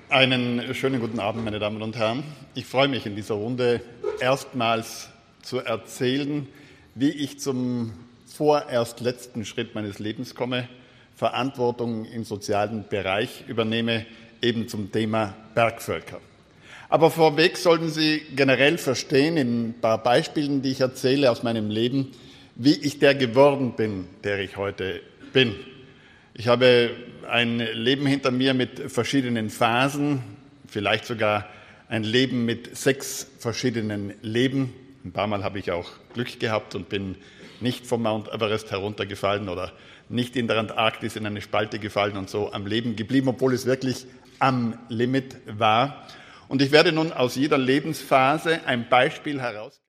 Einen schönen guten Abend, meine Damen und Herren. Ich freue mich, in dieser Runde erstmals zu erzählen, wie ich zum vorerst letzten Schritt meines Lebens komme, Verantwortung im sozialen Bereich übernehme, eben zum Thema Bergvölker. Aber vorweg sollten Sie generell verstehen, in ein paar Beispielen, die ich erzähle aus meinem Leben, wie ich der geworden bin, der ich heute bin. Ich habe ein Leben hinter mir mit verschiedenen Phasen, vielleicht sogar ein Leben mit 6 verschiedenen Leben. Ein paar Mal habe ich auch Glück gehabt und bin nicht vom Mount Everest heruntergefallen oder nicht in der Antarktis in eine Spalte gefallen und so am Leben geblieben, obwohl es wirklich am Limit war. Und ich werde nun aus jeder Lebensphase ein Beispiel heraus